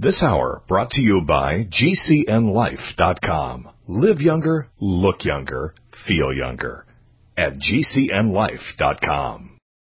This hour brought to you by GCNLife.com. Live younger, look younger, feel younger. At GCNLife.com.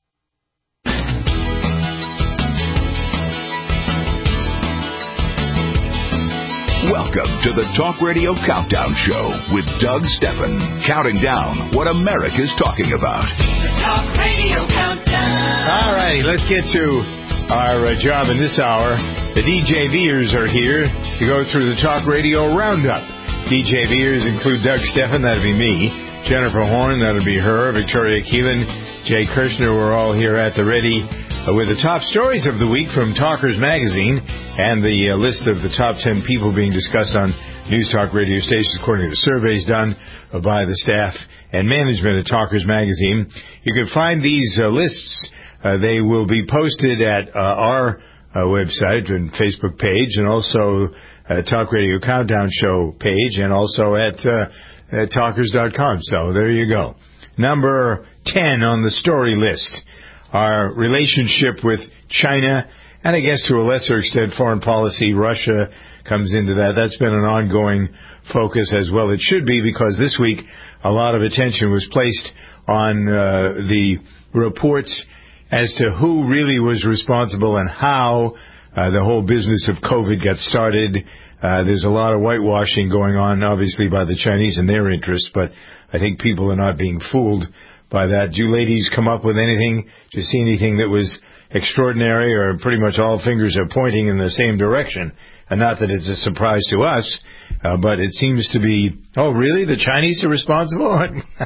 Welcome to the Talk Radio Countdown Show with Doug Steffen, counting down what America's talking about. The Talk Radio Countdown. All righty, let's get to our job in this hour. The DJ Veers are here to go through the Talk Radio Roundup. DJ Veers include Doug Steffen, that'll be me, Jennifer Horn, that'll be her, Victoria Keelan, Jay Kirshner. We're all here at the ready with the top stories of the week from Talkers Magazine and the list of the top 10 people being discussed on News Talk radio stations according to surveys done by the staff and management of Talkers Magazine. You can find these lists. They will be posted at our website and Facebook page, and also Talk Radio Countdown Show page, and also at talkers.com. So there you go. Number 10 on the story list. Our relationship with China, and I guess to a lesser extent foreign policy. Russia comes into that. That's been an ongoing focus as well. It should be, because this week a lot of attention was placed on the reports as to who really was responsible and how the whole business of COVID got started. There's a lot of whitewashing going on, obviously, by the Chinese and their interests, but I think people are not being fooled by that. Do you ladies come up with anything? Do you see anything that was extraordinary, or pretty much all fingers are pointing in the same direction? And not that it's a surprise to us, but it seems to be, oh, really? The Chinese are responsible?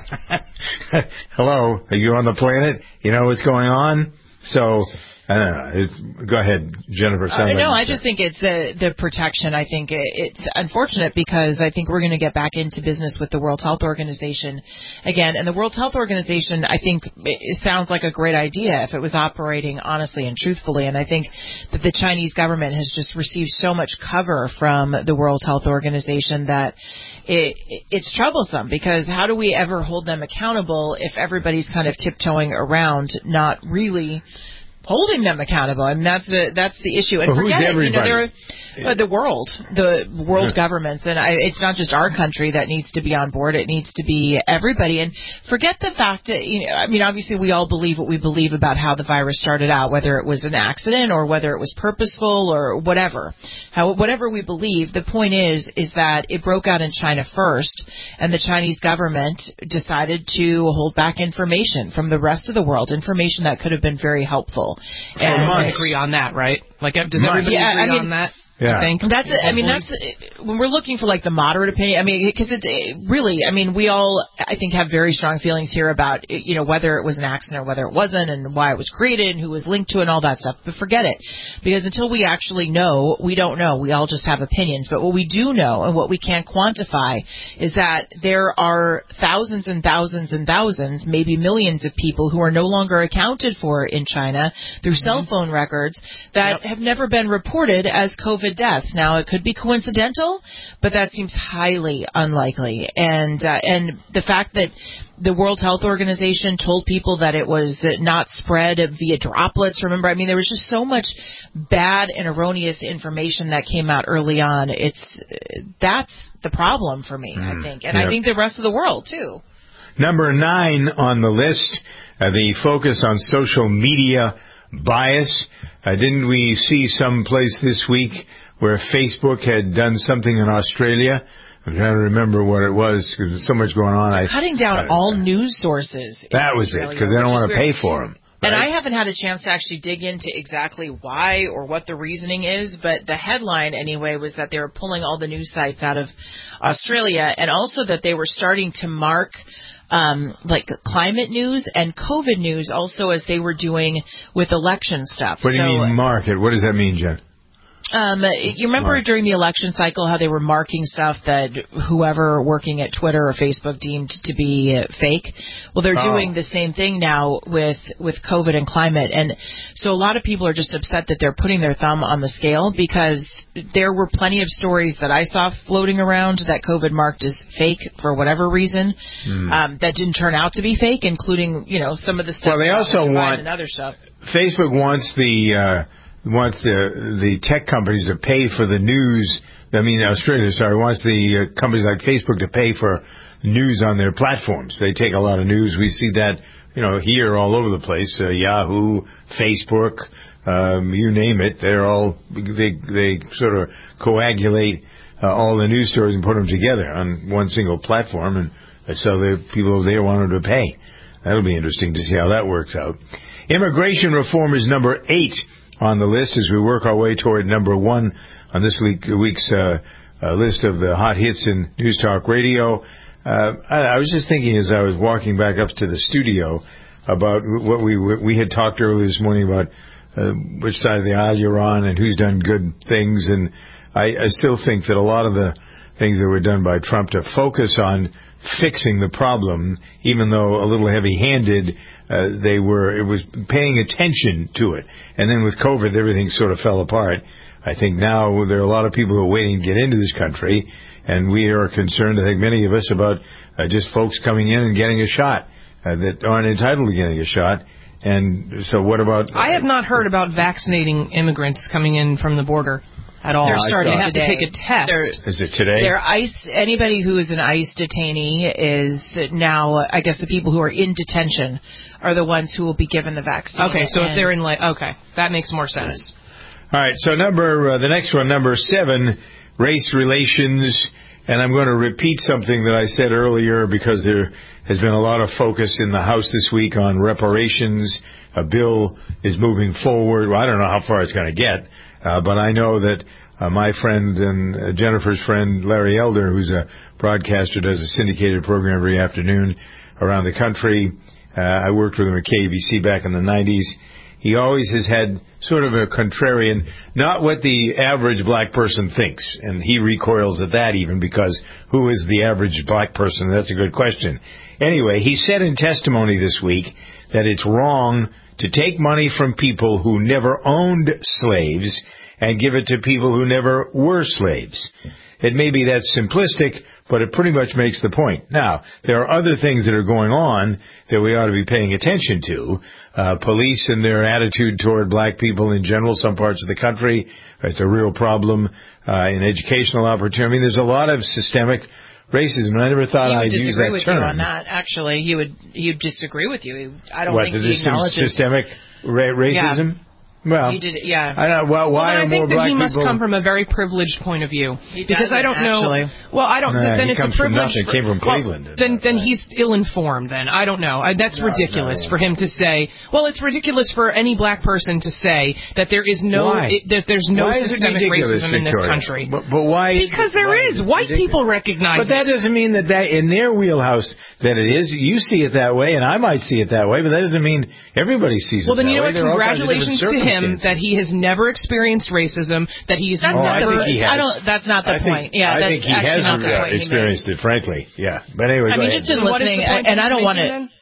Hello? Are you on the planet? You know what's going on? So, I don't know. Go ahead, Jennifer. No, I just think it's the protection. I think it's unfortunate, because I think we're going to get back into business with the World Health Organization again. And the World Health Organization, I think, it sounds like a great idea if it was operating honestly and truthfully. And I think that the Chinese government has just received so much cover from the World Health Organization that it's troublesome, because how do we ever hold them accountable if everybody's kind of tiptoeing around, not really holding them accountable? I mean, that's the issue. And forget it. You know, the world governments, and it's not just our country that needs to be on board. It needs to be everybody. And forget the fact that, you know, I mean, obviously we all believe what we believe about how the virus started out, whether it was an accident or whether it was purposeful or whatever. Whatever we believe, the point is that it broke out in China first, and the Chinese government decided to hold back information from the rest of the world, information that could have been very helpful. And I agree on that, right? Like, does everybody agree on that? Yeah. I think that's when we're looking for like the moderate opinion. I mean, because it's really, I mean, we all, I think, have very strong feelings here about, you know, whether it was an accident or whether it wasn't, and why it was created and who was linked to it and all that stuff. But forget it, because until we actually know, we don't know. We all just have opinions. But what we do know, and what we can't quantify, is that there are thousands and thousands and thousands, maybe millions of people who are no longer accounted for in China through cell phone records that have never been reported as COVID deaths. Now, it could be coincidental, but that seems highly unlikely. And the fact that the World Health Organization told people that it was not spread via droplets. Remember, I mean, there was just so much bad and erroneous information that came out early on. That's the problem for me, I think. And I think the rest of the world, too. Number 9 on the list, the focus on social media bias. Didn't we see some place this week where Facebook had done something in Australia? I'm trying to remember what it was, because there's so much going on. Cutting down all news sources. That was it, because they don't want to pay for them. Right? And I haven't had a chance to actually dig into exactly why or what the reasoning is, but the headline anyway was that they were pulling all the news sites out of Australia, and also that they were starting to mark like climate news and COVID news also, as they were doing with election stuff. What do you mean mark it? What does that mean, Jen? You remember during the election cycle how they were marking stuff that whoever working at Twitter or Facebook deemed to be fake? Well, they're doing the same thing now with COVID and climate. And so a lot of people are just upset that they're putting their thumb on the scale, because there were plenty of stories that I saw floating around that COVID marked as fake for whatever reason, that didn't turn out to be fake, including, you know, some of the stuff. Well, they also want and other stuff. Facebook wants the wants the tech companies to pay for the news. I mean, Australia, wants the companies like Facebook to pay for news on their platforms. They take a lot of news. We see that, here all over the place. Yahoo, Facebook, you name it. They sort of coagulate all the news stories and put them together on one single platform, and so the people over there want them to pay. That'll be interesting to see how that works out. Immigration reform is number 8 on the list as we work our way toward number 1 on this week's list of the hot hits in News Talk Radio. I was just thinking as I was walking back up to the studio about what we had talked earlier this morning about which side of the aisle you're on and who's done good things, and I still think that a lot of the things that were done by Trump to focus on fixing the problem, even though a little heavy-handed, it was paying attention to it. And then with COVID, everything sort of fell apart. I think now there are a lot of people who are waiting to get into this country, and we are concerned, I think many of us, about just folks coming in and getting a shot that aren't entitled to getting a shot. And so what about... I have not heard about vaccinating immigrants coming in from the border at all. They're starting to have to take a test. Is it today? Anybody who is an ICE detainee is now, I guess the people who are in detention are the ones who will be given the vaccine. Okay, so if they're in that makes more sense. All right, so the next one, number 7, race relations. And I'm going to repeat something that I said earlier because there has been a lot of focus in the House this week on reparations. A bill is moving forward. Well, I don't know how far it's going to get, but I know that my friend and Jennifer's friend, Larry Elder, who's a broadcaster, does a syndicated program every afternoon around the country. I worked with him at KBC back in the 90s. He always has had sort of a contrarian, not what the average black person thinks, and he recoils at that even because who is the average black person? That's a good question. Anyway, he said in testimony this week that it's wrong to take money from people who never owned slaves and give it to people who never were slaves. It may be that simplistic, but it pretty much makes the point. Now, there are other things that are going on that we ought to be paying attention to. Police and their attitude toward black people in general, some parts of the country, it's a real problem. In educational opportunity, I mean, there's a lot of systemic racism. I never thought I'd use that term. He would disagree with you on that, actually. He'd disagree with you. I don't think he acknowledges... Systemic racism? Yeah. Well, he did, yeah. I don't know. Well, why are more black people? I think that he must come from a very privileged point of view. Because I don't know. Actually. Well, I don't. No, then he it's comes a privilege. From nothing. Came from Cleveland. Then he's ill-informed. Then I don't know. That's ridiculous for him to say. Well, it's ridiculous for any black person to say that there is no that there's no systemic racism in this country. But why? Because there is. White people recognize. But that doesn't mean that in their wheelhouse that it is. You see it that way, and I might see it that way, but that doesn't mean everybody sees it that way. Well, then you know what? Congratulations to him that he has never experienced racism, that he's that's never... That's not the point. Yeah, I think he has experienced it, frankly. Yeah. But anyway, I mean, just in listening, and I don't want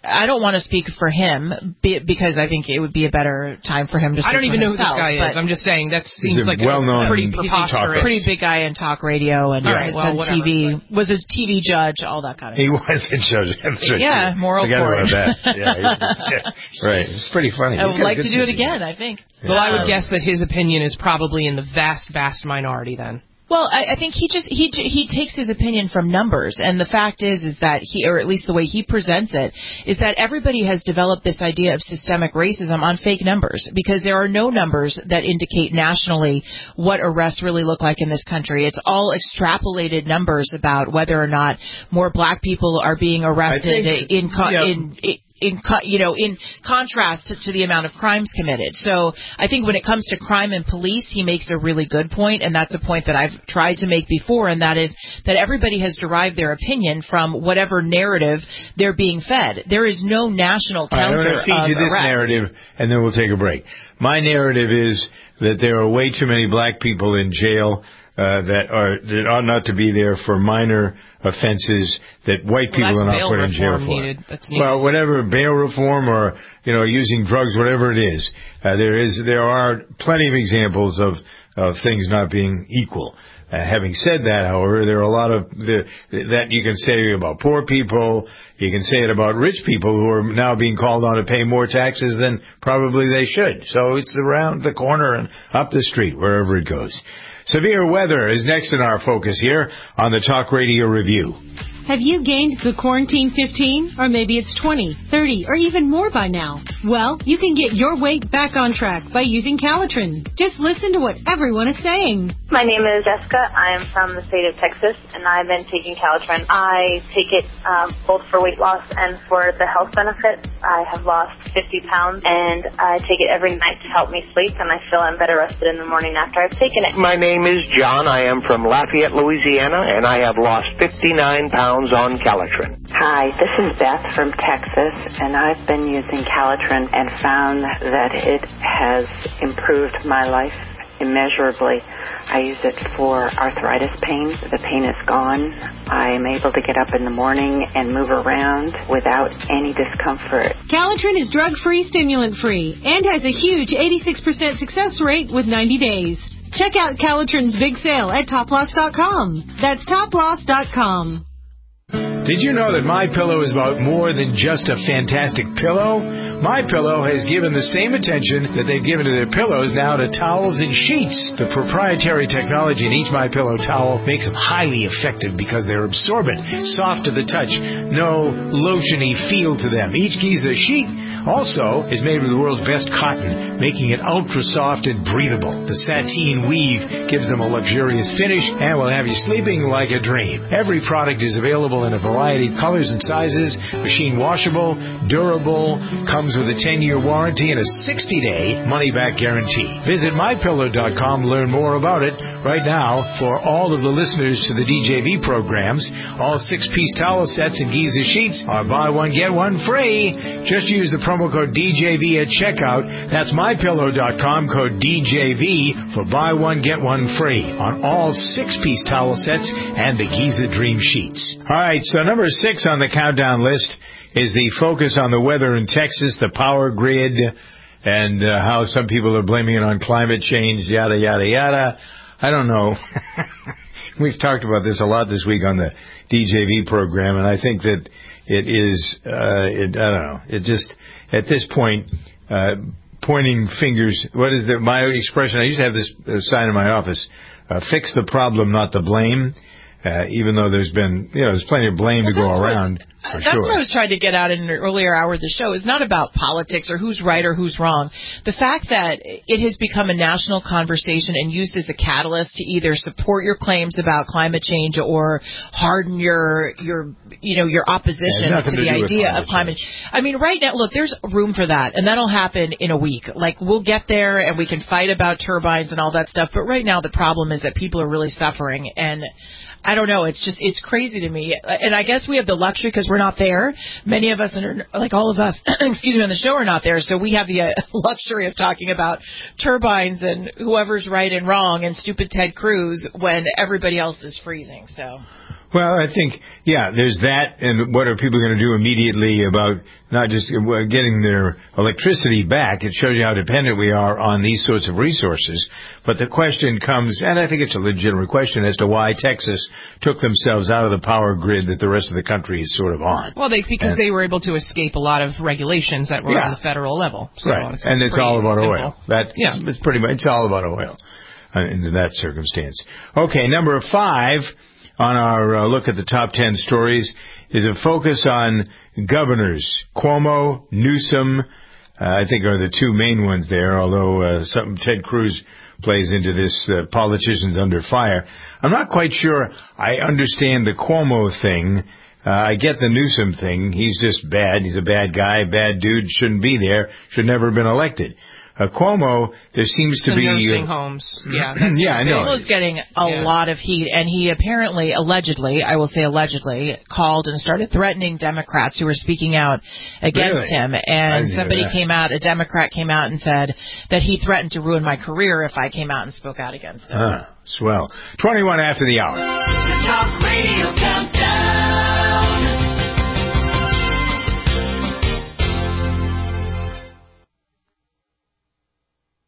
to speak for him because I think it would be a better time for him to speak. I don't even know who this himself, guy is. I'm just saying that seems like a pretty preposterous. Pretty big guy in talk radio and on TV. Was a TV judge, all that kind of stuff. He was a judge. Yeah, moral court. Right. It's pretty funny. I would like to do it again, I think. Well, I would guess that his opinion is probably in the vast minority then. Well, I think he takes his opinion from numbers, and the fact is that or at least the way he presents it, is that everybody has developed this idea of systemic racism on fake numbers, because there are no numbers that indicate nationally what arrests really look like in this country. It's all extrapolated numbers about whether or not more black people are being arrested in contrast to the amount of crimes committed. So I think when it comes to crime and police, he makes a really good point, and that's a point that I've tried to make before, and that is that everybody has derived their opinion from whatever narrative they're being fed. There is no national counter of arrest. I'm going to feed you this narrative, and then we'll take a break. My narrative is that there are way too many black people in jail that ought not to be there for minor offenses that white people are not put in jail for. Well, whatever, bail reform or using drugs, whatever it is, there are plenty of examples of of things not being equal. Having said that, however, there are a lot of that you can say about poor people. You can say it about rich people who are now being called on to pay more taxes than probably they should. So it's around the corner and up the street, wherever it goes. Severe weather is next in our focus here on the Talk Radio Review. Have you gained the quarantine 15? Or maybe it's 20, 30, or even more by now? Well, you can get your weight back on track by using Calitrin. Just listen to what everyone is saying. My name is Jessica. I am from the state of Texas, and I've been taking Calitrin. I take it both for weight loss and for the health benefits. I have lost 50 pounds, and I take it every night to help me sleep, and I feel I'm better rested in the morning after I've taken it. My name is John. I am from Lafayette, Louisiana, and I have lost 59 pounds on Calitrin. Hi, this is Beth from Texas, and I've been using Calitrin and found that it has improved my life immeasurably. I use it for arthritis pain. The pain is gone. I'm able to get up in the morning and move around without any discomfort. Calitrin is drug-free, stimulant-free, and has a huge 86% success rate with 90 days. Check out Calitrin's big sale at toploss.com. That's toploss.com. Did you know that MyPillow is about more than just a fantastic pillow? MyPillow has given the same attention that they've given to their pillows now to towels and sheets. The proprietary technology in each MyPillow towel makes them highly effective because they're absorbent, soft to the touch, no lotiony feel to them. Each Giza sheet also is made with the world's best cotton, making it ultra soft and breathable. The sateen weave gives them a luxurious finish and will have you sleeping like a dream. Every product is available in a variety of colors and sizes, machine washable, durable, comes with a 10-year warranty and a 60-day money-back guarantee. Visit MyPillow.com to learn more about it. Right now, for all of the listeners to the DJV programs, all 6-piece towel sets and Giza sheets are buy one, get one free. Just use the promo code DJV at checkout. That's MyPillow.com, code DJV for buy one, get one free on all 6-piece towel sets and the Giza Dream Sheets. All right, so number 6 on the countdown list is the focus on the weather in Texas, the power grid, and how some people are blaming it on climate change, yada, yada, yada. I don't know. We've talked about this a lot this week on the DJV program, and I think that it is, I don't know, it just, at this point, pointing fingers, what is my expression? I used to have this sign in my office, fix the problem, not the blame. Even though there's been, there's plenty of blame to go around. That's what I was trying to get at in an earlier hour of the show. It's not about politics or who's right or who's wrong. The fact that it has become a national conversation and used as a catalyst to either support your claims about climate change or harden your opposition to the idea of climate. I mean, right now, look, there's room for that, and that'll happen in a week. Like, we'll get there and we can fight about turbines and all that stuff, but right now the problem is that people are really suffering, and I don't know. It's crazy to me. And I guess we have the luxury because we're not there. Many of us, like all of us, excuse me, on the show are not there. So we have the luxury of talking about turbines and whoever's right and wrong and stupid Ted Cruz when everybody else is freezing. So. Well, I think, there's that, and what are people going to do immediately about not just getting their electricity back? It shows you how dependent we are on these sorts of resources. But the question comes, and I think it's a legitimate question, as to why Texas took themselves out of the power grid that the rest of the country is sort of on. Well, because they were able to escape a lot of regulations that were on the federal level. So right, and it's all about oil. It's pretty much, it's all about oil in that circumstance. Okay, number 5... on our look at the top 10 stories is a focus on governors. Cuomo, Newsom, I think are the two main ones there, although Ted Cruz plays into this politicians under fire. I'm not quite sure I understand the Cuomo thing. I get the Newsom thing. He's just bad. He's a bad guy, bad dude, shouldn't be there, should never have been elected. Cuomo, there seems to be nursing homes. I know. Cuomo's getting a lot of heat, and he apparently, allegedly, called and started threatening Democrats who were speaking out against him. And a Democrat came out and said that he threatened to ruin my career if I came out and spoke out against him. Swell. 21 after the hour. The Talk Radio Countdown.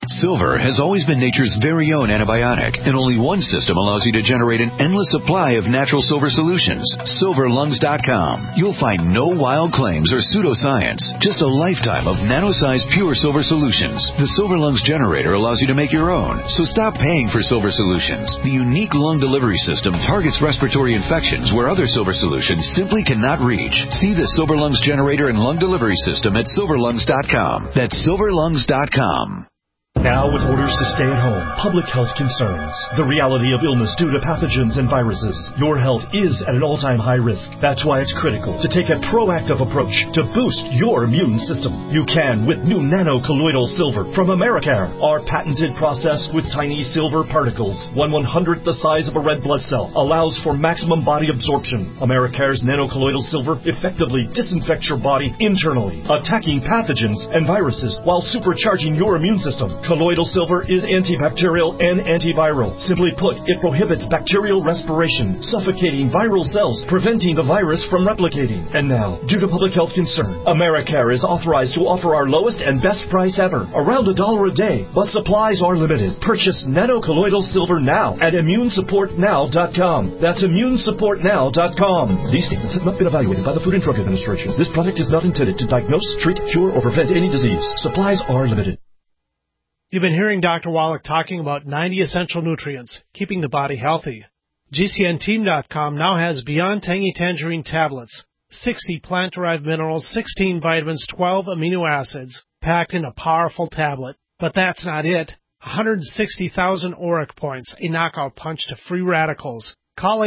Silver has always been nature's very own antibiotic, and only one system allows you to generate an endless supply of natural silver solutions. SilverLungs.com. You'll find no wild claims or pseudoscience, just a lifetime of nano-sized pure silver solutions. The Silver Lungs generator allows you to make your own, so stop paying for silver solutions. The unique lung delivery system targets respiratory infections where other silver solutions simply cannot reach. See the Silver Lungs generator and lung delivery system at SilverLungs.com. That's SilverLungs.com. Now, with orders to stay at home, public health concerns, the reality of illness due to pathogens and viruses, your health is at an all-time high risk. That's why it's critical to take a proactive approach to boost your immune system. You can with new nano-colloidal silver from Americare, our patented process with tiny silver particles, 1/100th the size of a red blood cell, allows for maximum body absorption. Americare's nano-colloidal silver effectively disinfects your body internally, attacking pathogens and viruses while supercharging your immune system. Colloidal silver is antibacterial and antiviral. Simply put, it prohibits bacterial respiration, suffocating viral cells, preventing the virus from replicating. And now, due to public health concern, Americare is authorized to offer our lowest and best price ever, around $1 a day, but supplies are limited. Purchase nano-colloidal silver now at ImmuneSupportNow.com. That's ImmuneSupportNow.com. These statements have not been evaluated by the Food and Drug Administration. This product is not intended to diagnose, treat, cure, or prevent any disease. Supplies are limited. You've been hearing Dr. Wallach talking about 90 essential nutrients, keeping the body healthy. GCNteam.com now has Beyond Tangy Tangerine tablets, 60 plant-derived minerals, 16 vitamins, 12 amino acids, packed in a powerful tablet. But that's not it. 160,000 auric points, a knockout punch to free radicals. Call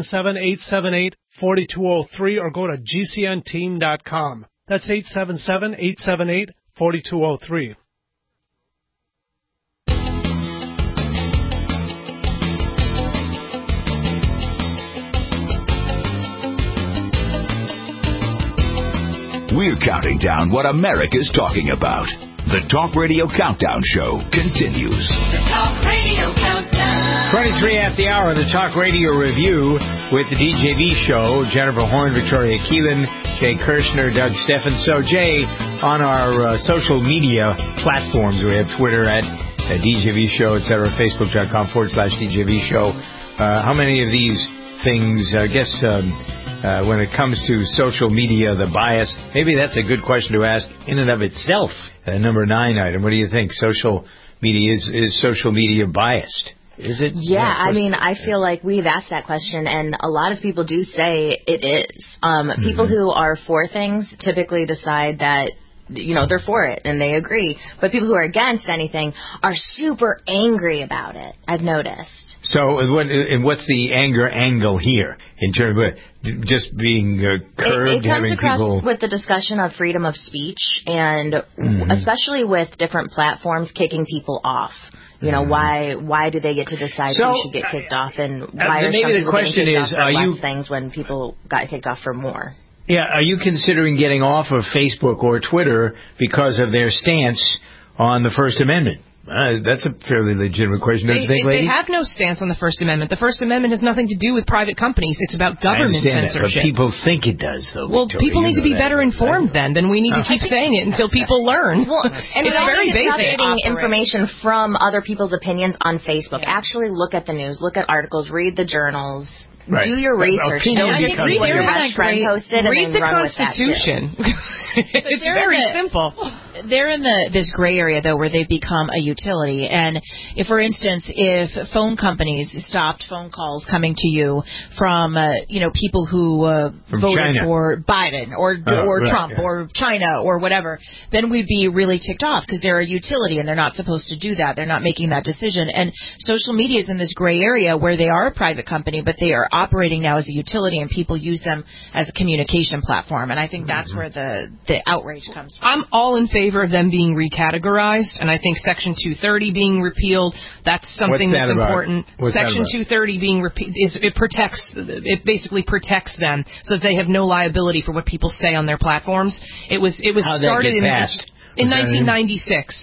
877-878-4203 or go to GCNteam.com. That's 877-878-4203. We're counting down what America's talking about. The Talk Radio Countdown Show continues. The Talk Radio Countdown. 23 after the hour, the Talk Radio Review with the DJV Show. Jennifer Horn, Victoria Keelan, Jay Kirshner, Doug Steffen. So, Jay, on our social media platforms, we have Twitter at DJV Show, etc., Facebook.com/DJV Show. How many of these things, I guess, when it comes to social media, the bias, maybe that's a good question to ask in and of itself. Number 9 item, what do you think? Social media, is social media biased? Is it? Yeah, I mean, I feel like we've asked that question, and a lot of people do say it is. People who are for things typically decide that, you know, they're for it and they agree. But people who are against anything are super angry about it, I've noticed. So what's the anger angle here in terms of just being curbed? It comes across with the discussion of freedom of speech and especially with different platforms kicking people off. You know, why do they get to decide who should get kicked off, and why are some people getting kicked off for less things when people got kicked off for more? Yeah, are you considering getting off of Facebook or Twitter because of their stance on the First Amendment? That's a fairly legitimate question, don't you think, ladies? They have no stance on the First Amendment. The First Amendment has nothing to do with private companies. It's about government censorship. But people think it does, though. Well, Victoria, people need to be better informed then we need to keep saying it until people learn. Well, and it's very basic. Getting information from other people's opinions on Facebook. Actually look at the news, look at articles, read the journals. Right. Do your research. Don't just see what your best friend posted and then run with that. Read the Constitution. It's very simple. They're in this gray area, though, where they've become a utility. And if, for instance, if phone companies stopped phone calls coming to you from, people who voted China. for Biden or Trump or China or whatever, then we'd be really ticked off because they're a utility and they're not supposed to do that. They're not making that decision. And social media is in this gray area where they are a private company, but they are operating now as a utility, and people use them as a communication platform. And I think that's where the outrage comes from. I'm all in favor of them being recategorized, and I think Section 230 being repealed, that's something that's important. Section 230 being repealed, it basically protects them so that they have no liability for what people say on their platforms. It was started in 1996.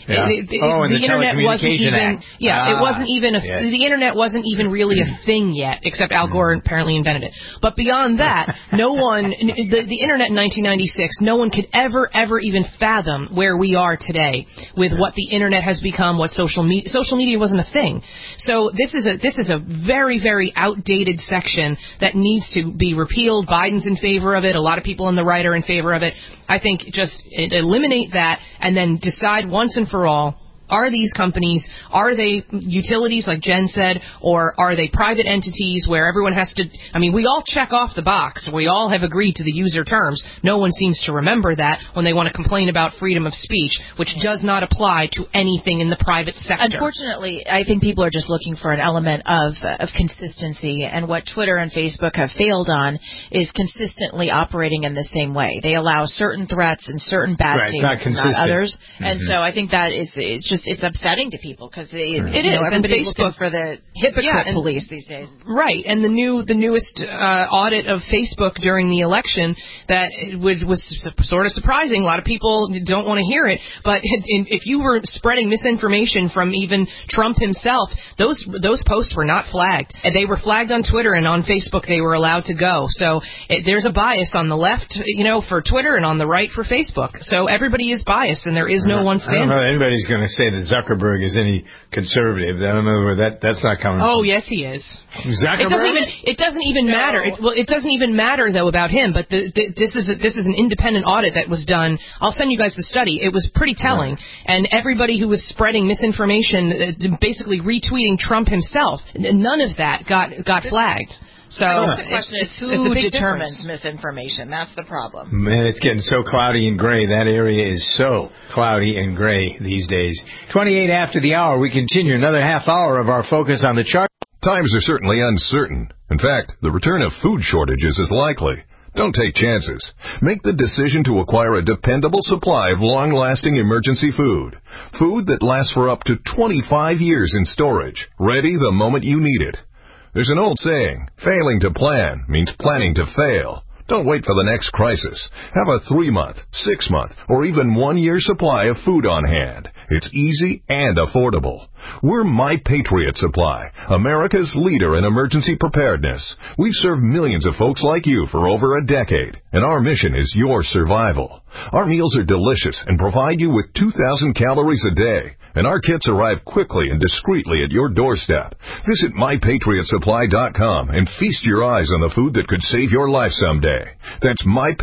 the internet wasn't even Act. it wasn't even the internet wasn't even really a thing yet, except Al Gore apparently invented it. But beyond that, no one the internet in 1996, no one could ever even fathom where we are today with what the internet has become, what social media wasn't a thing. So this is a very, very outdated section that needs to be repealed. Biden's in favor of it. A lot of people on the right are in favor of it. I think just eliminate that and then decide once and for all, are these companies, are they utilities like Jen said, or are they private entities where everyone has to, we all check off the box. We all have agreed to the user terms. No one seems to remember that when they want to complain about freedom of speech, which does not apply to anything in the private sector. Unfortunately, I think people are just looking for an element of consistency, and what Twitter and Facebook have failed on is consistently operating in the same way. They allow certain threats and certain bad statements and not others. Mm-hmm. And so I think that it's just it's upsetting to people because everybody's looking for the hypocrite police these days. Right, and the newest audit of Facebook during the election that was sort of surprising. A lot of people don't want to hear it, but if you were spreading misinformation from even Trump himself, those posts were not flagged. And they were flagged on Twitter, and on Facebook they were allowed to go. So there's a bias on the left, for Twitter, and on the right for Facebook. So everybody is biased, and there is no one standard. I don't know if anybody's going to say that Zuckerberg is any conservative. I don't know where that's not coming from. Oh, yes, he is. Zuckerberg? It doesn't even matter. It doesn't even matter, though, about him, but this is an independent audit that was done. I'll send you guys the study. It was pretty telling, and everybody who was spreading misinformation, basically retweeting Trump himself, none of that got flagged. So the question is who determines misinformation? That's the problem. Man, it's getting so cloudy and gray. That area is so cloudy and gray these days. 28 after the hour, we continue another half hour of our focus on the chart. Times are certainly uncertain. In fact, the return of food shortages is likely. Don't take chances. Make the decision to acquire a dependable supply of long-lasting emergency food. Food that lasts for up to 25 years in storage, ready the moment you need it. There's an old saying, failing to plan means planning to fail. Don't wait for the next crisis. Have a 3-month, 6-month, or even 1-year supply of food on hand. It's easy and affordable. We're My Patriot Supply, America's leader in emergency preparedness. We've served millions of folks like you for over a decade, and our mission is your survival. Our meals are delicious and provide you with 2,000 calories a day, and our kits arrive quickly and discreetly at your doorstep. Visit MyPatriotSupply.com and feast your eyes on the food that could save your life someday. That's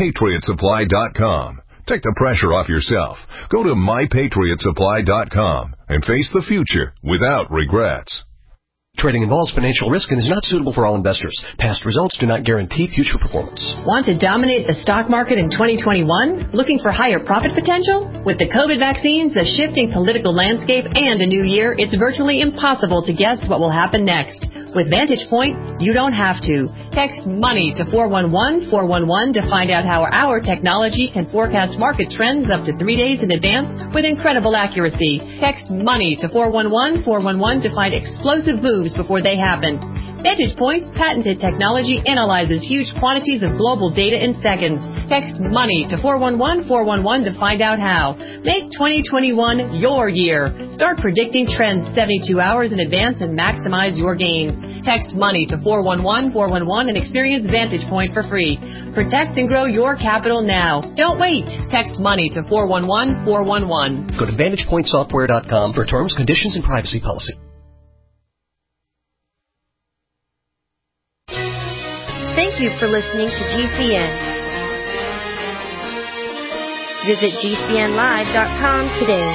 MyPatriotSupply.com. Take the pressure off yourself. Go to MyPatriotSupply.com and face the future without regrets. Trading involves financial risk and is not suitable for all investors. Past results do not guarantee future performance. Want to dominate the stock market in 2021? Looking for higher profit potential? With the COVID vaccines, a shifting political landscape, and a new year, it's virtually impossible to guess what will happen next. With Vantage Point, you don't have to. Text MONEY to 411-411 to find out how our technology can forecast market trends up to 3 days in advance with incredible accuracy. Text MONEY to 411-411 to find explosive moves before they happen. Vantage Point's patented technology analyzes huge quantities of global data in seconds. Text MONEY to 411-411 to find out how. Make 2021 your year. Start predicting trends 72 hours in advance and maximize your gains. Text MONEY to 411-411 and experience Vantage Point for free. Protect and grow your capital now. Don't wait. Text MONEY to 411-411. Go to VantagePointSoftware.com for terms, conditions, and privacy policy. Thank you for listening to GCN. Visit GCNlive.com today.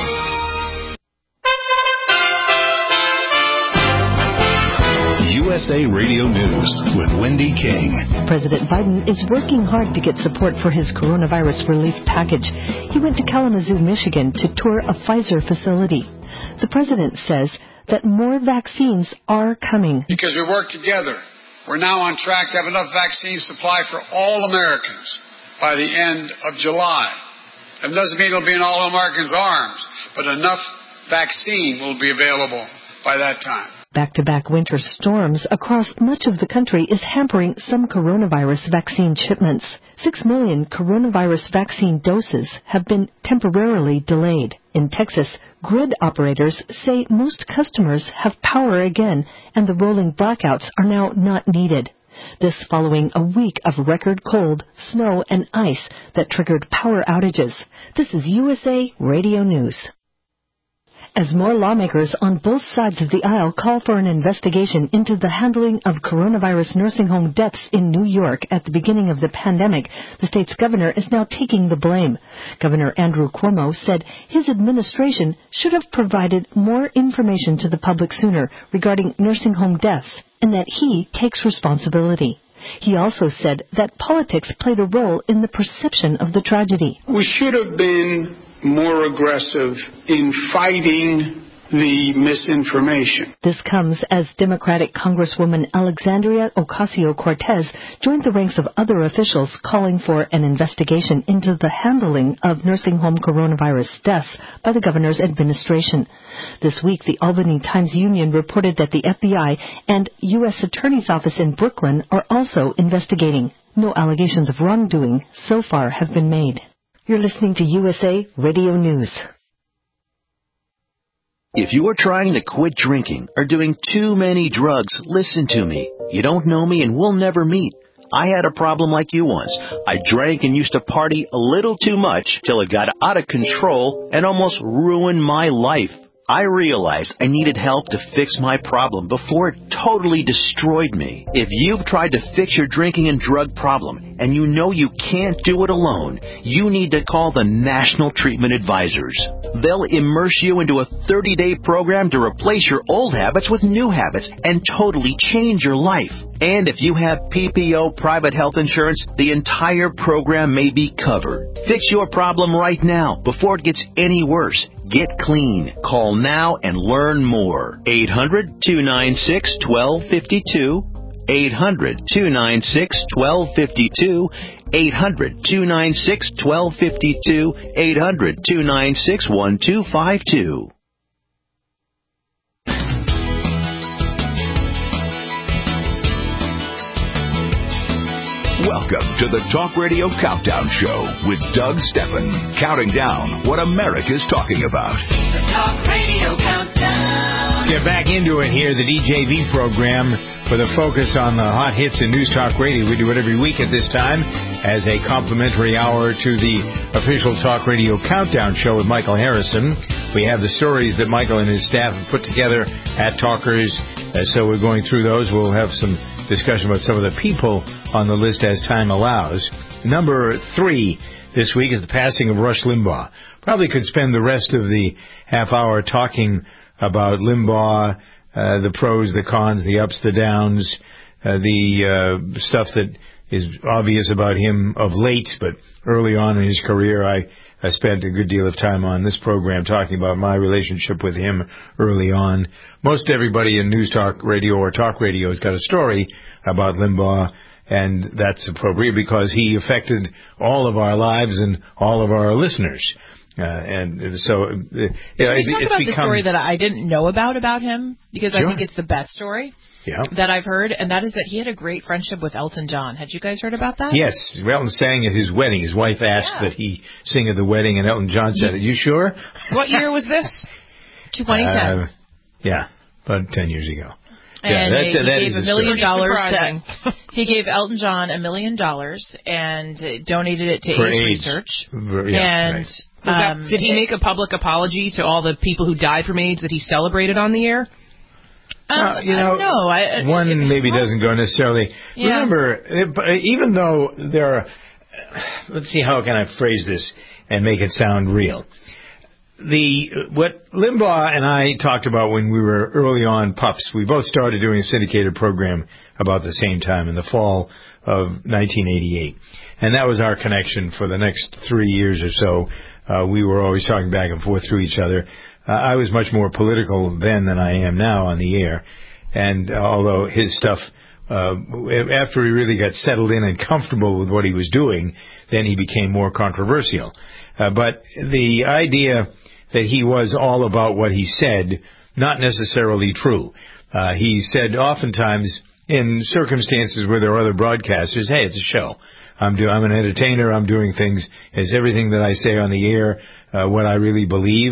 USA Radio News with Wendy King. President Biden is working hard to get support for his coronavirus relief package. He went to Kalamazoo, Michigan to tour a Pfizer facility. The president says that more vaccines are coming. Because we work together. We're now on track to have enough vaccine supply for all Americans by the end of July. That doesn't mean it'll be in all Americans' arms, but enough vaccine will be available by that time. Back-to-back winter storms across much of the country is hampering some coronavirus vaccine shipments. 6 million coronavirus vaccine doses have been temporarily delayed. In Texas, Grid operators say most customers have power again, and the rolling blackouts are now not needed. This following a week of record cold, snow, and ice that triggered power outages. This is USA Radio News. As more lawmakers on both sides of the aisle call for an investigation into the handling of coronavirus nursing home deaths in New York at the beginning of the pandemic, the state's governor is now taking the blame. Governor Andrew Cuomo said his administration should have provided more information to the public sooner regarding nursing home deaths, and that he takes responsibility. He also said that politics played a role in the perception of the tragedy. We should have been more aggressive in fighting the misinformation. This comes as Democratic Congresswoman Alexandria Ocasio-Cortez joined the ranks of other officials calling for an investigation into the handling of nursing home coronavirus deaths by the governor's administration. This week, the Albany Times-Union reported that the FBI and U.S. Attorney's Office in Brooklyn are also investigating. No allegations of wrongdoing so far have been made. You're listening to USA Radio News. If you are trying to quit drinking or doing too many drugs, listen to me. You don't know me and we'll never meet. I had a problem like you once. I drank and used to party a little too much till it got out of control and almost ruined my life. I realized I needed help to fix my problem before it totally destroyed me. If you've tried to fix your drinking and drug problem and you know you can't do it alone, you need to call the National Treatment Advisors. They'll immerse you into a 30-day program to replace your old habits with new habits and totally change your life. And if you have PPO private health insurance, the entire program may be covered. Fix your problem right now before it gets any worse. Get clean. Call now and learn more. 800-296-1252. 800-296-1252. 800-296-1252. 800-296-1252. Welcome to the Talk Radio Countdown Show with Doug Steffen, counting down what America's talking about. The Talk Radio Countdown. Get back into it here, the DJV program, with a focus on the hot hits in News Talk Radio. We do it every week at this time as a complimentary hour to the official Talk Radio Countdown Show with Michael Harrison. We have the stories that Michael and his staff have put together at Talkers, so we're going through those. We'll have some discussion about some of the people on the list as time allows. Number 3 this week is the passing of Rush Limbaugh. Probably could spend the rest of the half hour talking about Limbaugh, the pros, the cons, the ups, the downs, the stuff that is obvious about him of late, but early on in his career, I spent a good deal of time on this program talking about my relationship with him early on. Most everybody in News Talk Radio or Talk Radio has got a story about Limbaugh, and that's appropriate because he affected all of our lives and all of our listeners. And so, Can we talk about the story that I didn't know about him? Because Sure. I think it's the best story that I've heard, and that is that he had a great friendship with Elton John. Had you guys heard about that? Yes. Elton sang at his wedding. His wife asked that he sing at the wedding, and Elton John said, "Are you sure?" What year was this? 2010. Yeah, about 10 years ago. And he gave $1 million surprising. he gave Elton John $1 million and donated it to For AIDS AIDS. research. Yeah, And did he make a public apology to all the people who died from AIDS that he celebrated on the air? I don't know. One maybe doesn't go necessarily. Yeah. Remember, even though there are, let's see, how can I phrase this and make it sound real? What Limbaugh and I talked about when we were early on pups, we both started doing a syndicated program about the same time in the fall of 1988. And that was our connection for the next 3 years or so. We were always talking back and forth through each other. I was much more political then than I am now on the air. And although his stuff, after he really got settled in and comfortable with what he was doing, then he became more controversial. But the idea that he was all about what he said, not necessarily true. He said oftentimes in circumstances where there are other broadcasters, hey, it's a show. I'm an entertainer. I'm doing things. Is everything that I say on the air what I really believe?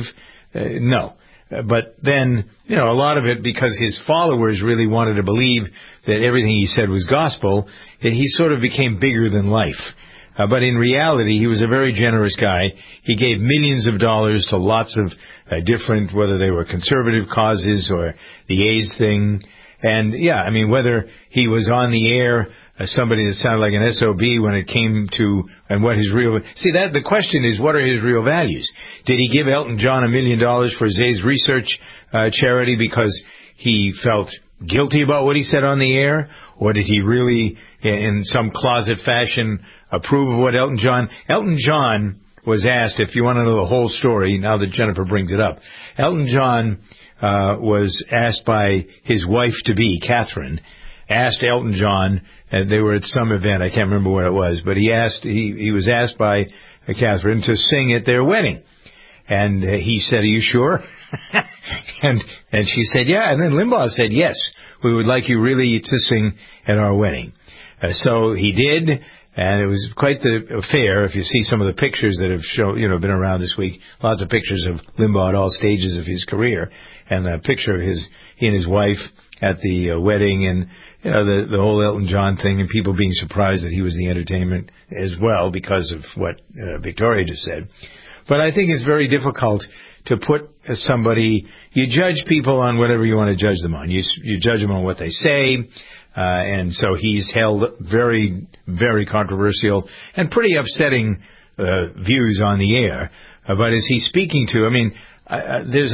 No. But then, a lot of it, because his followers really wanted to believe that everything he said was gospel, that he sort of became bigger than life. But in reality, he was a very generous guy. He gave millions of dollars to lots of different, whether they were conservative causes or the AIDS thing. And, whether he was on the air as somebody that sounded like an SOB when it came to, and what his real, the question is, what are his real values? Did he give Elton John $1 million for his AIDS research charity because he felt guilty about what he said on the air? Or did he really, in some closet fashion, approve of what Elton John was asked, if you want to know the whole story, now that Jennifer brings it up, Elton John was asked by his wife-to-be, Catherine, asked Elton John, they were at some event, I can't remember what it was, but he was asked by Catherine to sing at their wedding. And he said, "Are you sure?" and she said, "Yeah." And then Limbaugh said, "Yes, we would like you really to sing at our wedding." So he did, and it was quite the affair. If you see some of the pictures that have been around this week, lots of pictures of Limbaugh at all stages of his career, and a picture of he and his wife at the wedding, and the whole Elton John thing, and people being surprised that he was the entertainment as well because of what Victoria just said. But I think it's very difficult to put somebody, you judge people on whatever you want to judge them on. You judge them on what they say, and so he's held very, very controversial and pretty upsetting views on the air. But is he speaking to, there's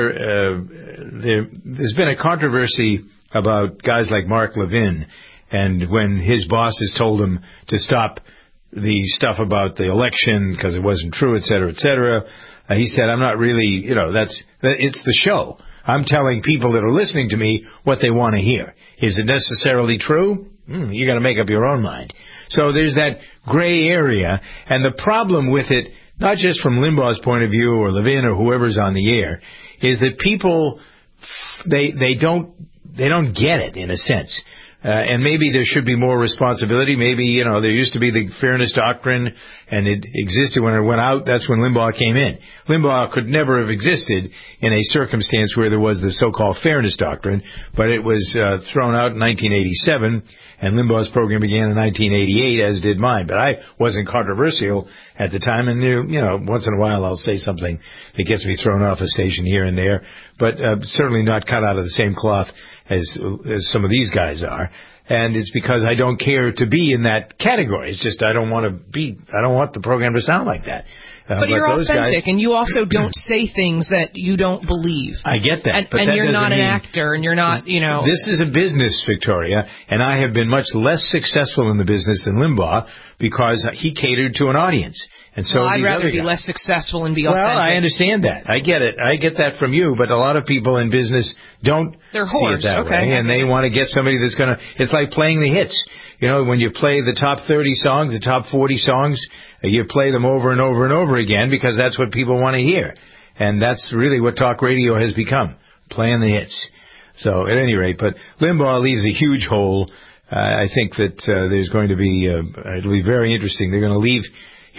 been a controversy about guys like Mark Levin, and when his bosses told him to stop the stuff about the election because it wasn't true, et cetera, he said, "I'm not really, it's the show. I'm telling people that are listening to me what they want to hear. Is it necessarily true? You got to make up your own mind." So there's that gray area, and the problem with it, not just from Limbaugh's point of view or Levin or whoever's on the air, is that people, they don't get it in a sense. And maybe there should be more responsibility. Maybe, there used to be the fairness doctrine, and it existed when it went out. That's when Limbaugh came in. Limbaugh could never have existed in a circumstance where there was the so-called fairness doctrine, but it was thrown out in 1987, and Limbaugh's program began in 1988, as did mine. But I wasn't controversial at the time, and, once in a while I'll say something that gets me thrown off a station here and there, but certainly not cut out of the same cloth as some of these guys are. And it's because I don't care to be in that category. It's just I don't want the program to sound like that. But you're authentic, and you also don't say things that you don't believe. I get that. And you're not an actor, and you're not, This is a business, Victoria, and I have been much less successful in the business than Limbaugh because he catered to an audience. And so I'd rather be less successful and be authentic. Well, I understand that. I get it. I get that from you, but a lot of people in business don't see it that way, and they want to get somebody that's going to... It's like playing the hits. When you play the top 30 songs, the top 40 songs, you play them over and over and over again because that's what people want to hear. And that's really what talk radio has become, playing the hits. So, at any rate, but Limbaugh leaves a huge hole. I think that there's going to be... it'll be very interesting. They're going to leave...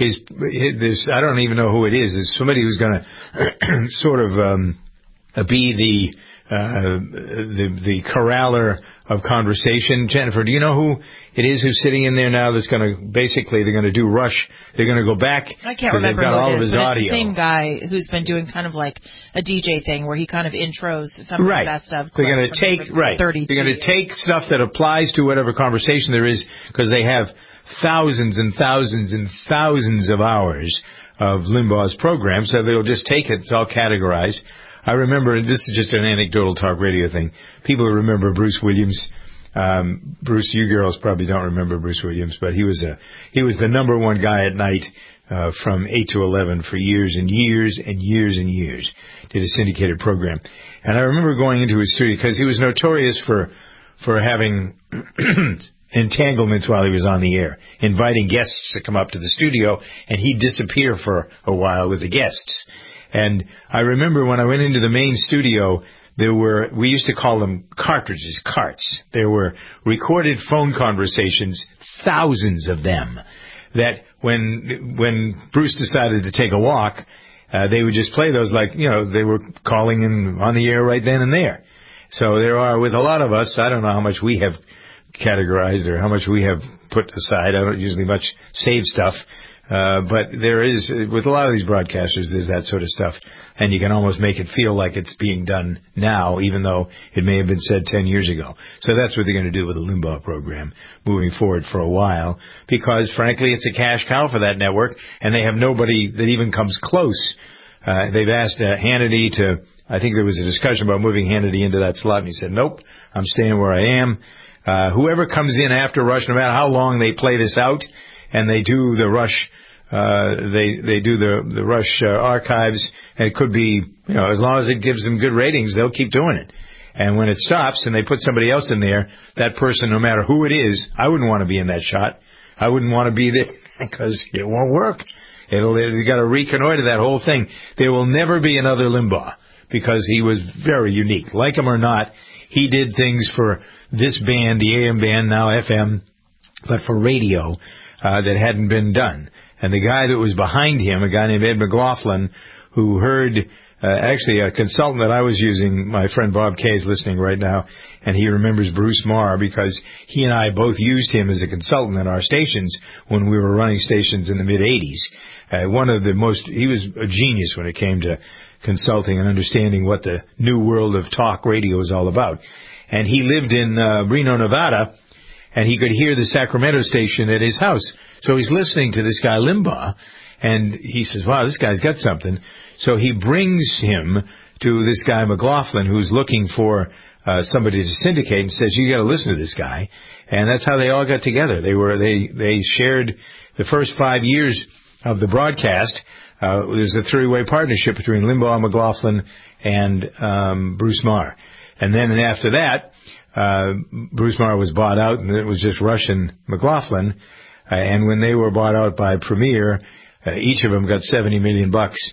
I don't even know who it is. There's somebody who's going to sort of be the corraller of conversation. Jennifer, do you know who it is who's sitting in there now that's going to, basically, they're going to do Rush. They're going to go back. I can't remember who it is, but it's the same guy who's been doing kind of like a DJ thing where he kind of intros some of the best of clips. They're going to take, they're going to take stuff that applies to whatever conversation there is because they have thousands and thousands and thousands of hours of Limbaugh's program, so they'll just take it. It's all categorized. I remember, and this is just an anecdotal talk radio thing, people who remember Bruce Williams. Bruce, you girls probably don't remember Bruce Williams, but he was the number one guy at night from 8 to 11 for years and years and years and years. Did a syndicated program. And I remember going into his studio because he was notorious for having entanglements while he was on the air, inviting guests to come up to the studio, and he'd disappear for a while with the guests. And I remember when I went into the main studio, we used to call them cartridges, carts. There were recorded phone conversations, thousands of them, that when Bruce decided to take a walk, they would just play those like, they were calling in on the air right then and there. So there are, with a lot of us, I don't know how much we have categorized or how much we have put aside. I don't usually much save stuff. But there is, with a lot of these broadcasters, there's that sort of stuff. And you can almost make it feel like it's being done now, even though it may have been said 10 years ago. So that's what they're going to do with the Limbaugh program moving forward for a while. Because, frankly, it's a cash cow for that network, and they have nobody that even comes close. They've asked Hannity to, I think there was a discussion about moving Hannity into that slot, and he said, nope, I'm staying where I am. Whoever comes in after Rush, no matter how long they play this out, and they do the Rush, they do the Rush archives, and it could be, as long as it gives them good ratings, they'll keep doing it. And when it stops and they put somebody else in there, that person, no matter who it is, I wouldn't want to be in that shot. I wouldn't want to be there because it won't work. You got to reconnoiter that whole thing. There will never be another Limbaugh because he was very unique. Like him or not, he did things for this band, the AM band, now FM, but for radio that hadn't been done. And the guy that was behind him, a guy named Ed McLaughlin, who heard, actually a consultant that I was using, my friend Bob Kay is listening right now, and he remembers Bruce Marr because he and I both used him as a consultant in our stations when we were running stations in the mid-'80s. He was a genius when it came to consulting and understanding what the new world of talk radio is all about. And he lived in Reno, Nevada, and he could hear the Sacramento station at his house. So he's listening to this guy Limbaugh, and he says, wow, this guy's got something. So he brings him to this guy McLaughlin, who's looking for somebody to syndicate, and says, you got to listen to this guy. And that's how they all got together. They shared the first 5 years of the broadcast. It was a three-way partnership between Limbaugh, McLaughlin, and Bruce Marr. And then after that, Bruce Marr was bought out, and it was just Rush and McLaughlin. And when they were bought out by Premier, each of them got $70 million.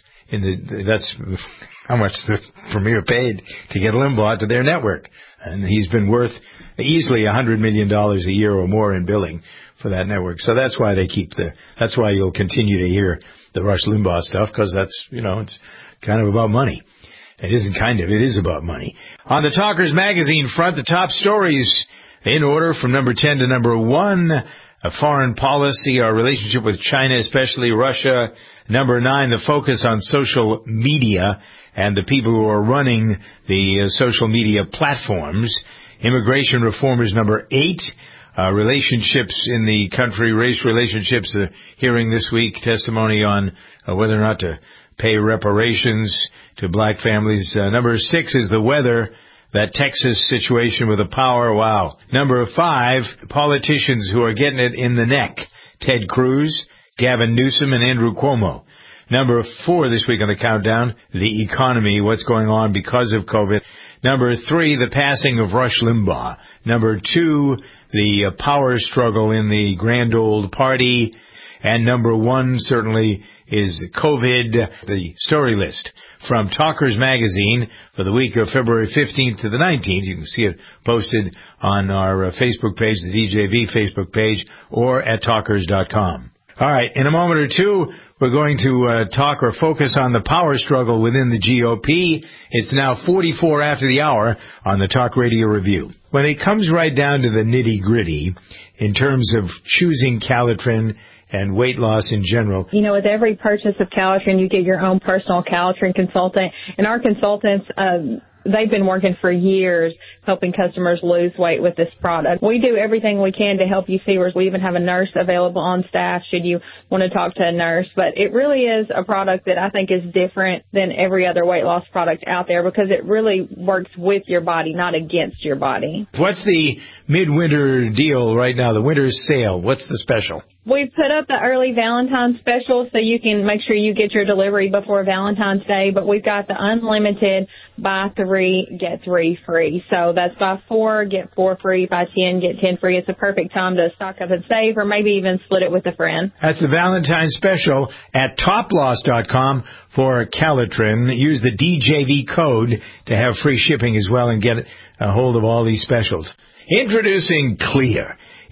That's how much the Premier paid to get Limbaugh to their network. And he's been worth easily $100 million a year or more in billing for that network. So that's why that's why you'll continue to hear the Rush Limbaugh stuff, because that's, it's kind of about money. It isn't kind of, it is about money. On the Talkers Magazine front, the top stories in order from number 10 to number 1, foreign policy, our relationship with China, especially Russia. Number 9, the focus on social media and the people who are running the social media platforms. Immigration reform is number 8. Relationships in the country, race relationships, the hearing this week, testimony on whether or not to pay reparations to black families. Number 6 is the weather, that Texas situation with the power. Wow. Number 5, politicians who are getting it in the neck. Ted Cruz, Gavin Newsom, and Andrew Cuomo. Number 4 this week on the countdown, the economy, what's going on because of COVID. Number 3, the passing of Rush Limbaugh. Number 2, the power struggle in the grand old party. And number 1 certainly is COVID, the story list from Talkers Magazine for the week of February 15th to the 19th. You can see it posted on our Facebook page, the DJV Facebook page, or at talkers.com. All right, in a moment or two, we're going to talk or focus on the power struggle within the GOP. It's now 44 after the hour on the Talk Radio Review. When it comes right down to the nitty-gritty, in terms of choosing Calitrin and weight loss in general. With every purchase of Calitrin, you get your own personal Calitrin consultant. And our consultants, they've been working for years helping customers lose weight with this product. We do everything we can to help you see. We even have a nurse available on staff should you want to talk to a nurse. But it really is a product that I think is different than every other weight loss product out there because it really works with your body, not against your body. What's the midwinter deal right now, the winter sale? What's the special? We've put up the early Valentine's special so you can make sure you get your delivery before Valentine's Day, but we've got the unlimited buy 3, get 3 free. So that's buy 4, get 4 free, buy 10, get 10 free. It's a perfect time to stock up and save or maybe even split it with a friend. That's the Valentine's special at toploss.com for Calitrin. Use the DJV code to have free shipping as well and get a hold of all these specials. Introducing Clear.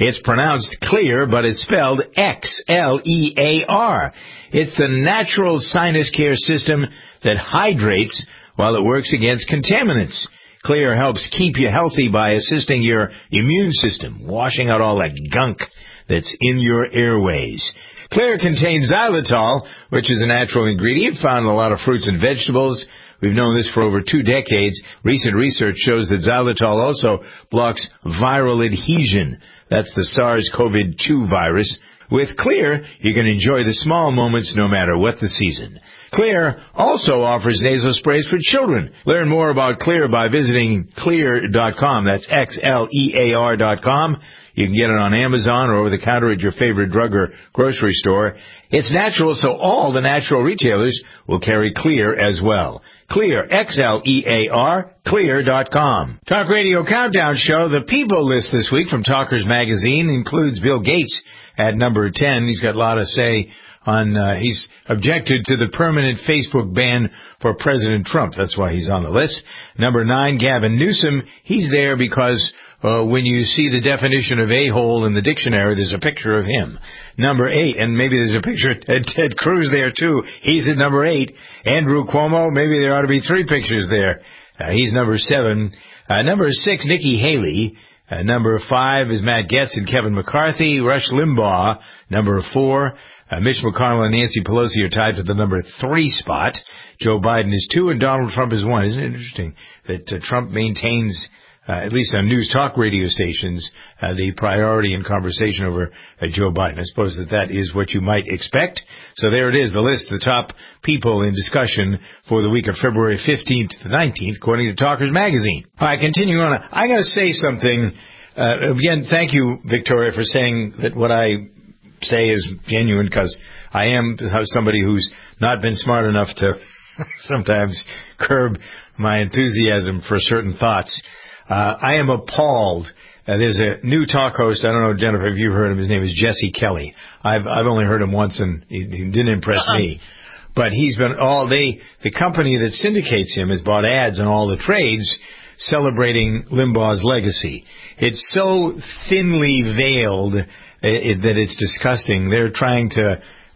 It's pronounced Xlear, but it's spelled Xlear. It's the natural sinus care system that hydrates while it works against contaminants. Xlear helps keep you healthy by assisting your immune system, washing out all that gunk that's in your airways. Xlear contains xylitol, which is a natural ingredient found in a lot of fruits and vegetables. We've known this for over 2 decades. Recent research shows that xylitol also blocks viral adhesion. That's the SARS-CoV-2 virus. With Xlear, you can enjoy the small moments no matter what the season. Xlear also offers nasal sprays for children. Learn more about Xlear by visiting Xlear.com. That's Xlear.com. You can get it on Amazon or over the counter at your favorite drug or grocery store. It's natural, so all the natural retailers will carry Xlear as well. Xlear, Xlear, Xlear.com. Talk Radio Countdown Show. The People list this week from Talkers Magazine includes Bill Gates at number 10. He's got a lot to say on, he's objected to the permanent Facebook ban for President Trump. That's why he's on the list. Number 9, Gavin Newsom. He's there because when you see the definition of a-hole in the dictionary, there's a picture of him. Number 8, and maybe there's a picture of Ted Cruz there too. He's at number 8. Andrew Cuomo, maybe there ought to be 3 pictures there. He's number 7. Number 6, Nikki Haley. Number 5 is Matt Gaetz and Kevin McCarthy. Rush Limbaugh. Number 4, Mitch McConnell and Nancy Pelosi are tied for the number 3 spot. Joe Biden is 2 and Donald Trump is 1. Isn't it interesting that Trump maintains, at least on news talk radio stations, the priority in conversation over Joe Biden? I suppose that is what you might expect. So there it is, the list, the top people in discussion for the week of February 15th to the 19th, according to Talkers Magazine. All right, continuing on. I got to say something. Again, thank you, Victoria, for saying that what I say is genuine, because I am somebody who's not been smart enough to sometimes curb my enthusiasm for certain thoughts. I am appalled. There's a new talk host. I don't know, Jennifer, if you've heard him. His name is Jesse Kelly. I've only heard him once, and he didn't impress me. But he's been the company that syndicates him has bought ads on all the trades celebrating Limbaugh's legacy. It's so thinly veiled that it's disgusting. They're trying to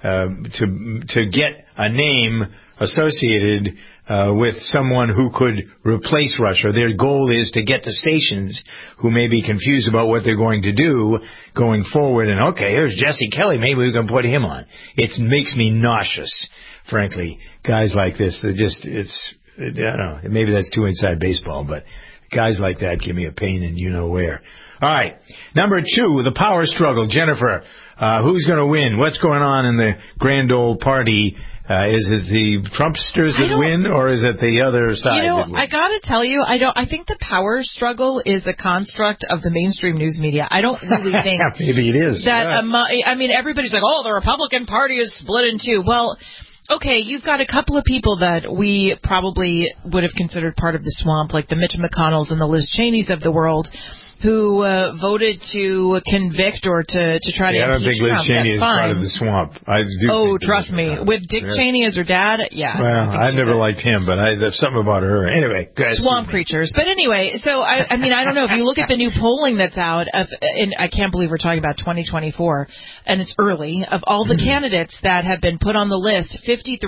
get a name associated with someone who could replace Russia. Their goal is to get to stations who may be confused about what they're going to do going forward. And okay, here's Jesse Kelly. Maybe we can put him on. It makes me nauseous, frankly. Guys like this, I don't know. Maybe that's too inside baseball, but guys like that give me a pain in you know where. All right. Number 2, the power struggle. Jennifer, who's going to win? What's going on in the grand old party? Is it the Trumpsters that win, or is it the other side? You know, I got to tell you, I think the power struggle is a construct of the mainstream news media. I don't really think maybe it is. That I mean, everybody's like, oh, the Republican Party is split in 2. Well, okay, you've got a couple of people that we probably would have considered part of the swamp, like the Mitch McConnells and the Liz Cheneys of the world, who voted to convict or to try to impeach Trump. I don't think Liz Cheney is part of the swamp. Trust me. With Dick Cheney as her dad, yeah. Well, I never liked him, but there's something about her. Anyway, swamp creatures. But anyway, so I mean, I don't know. If you look at the new polling that's out, and I can't believe we're talking about 2024, and it's early, of all the candidates that have been put on the list,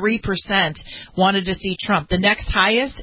53% wanted to see Trump. The next highest,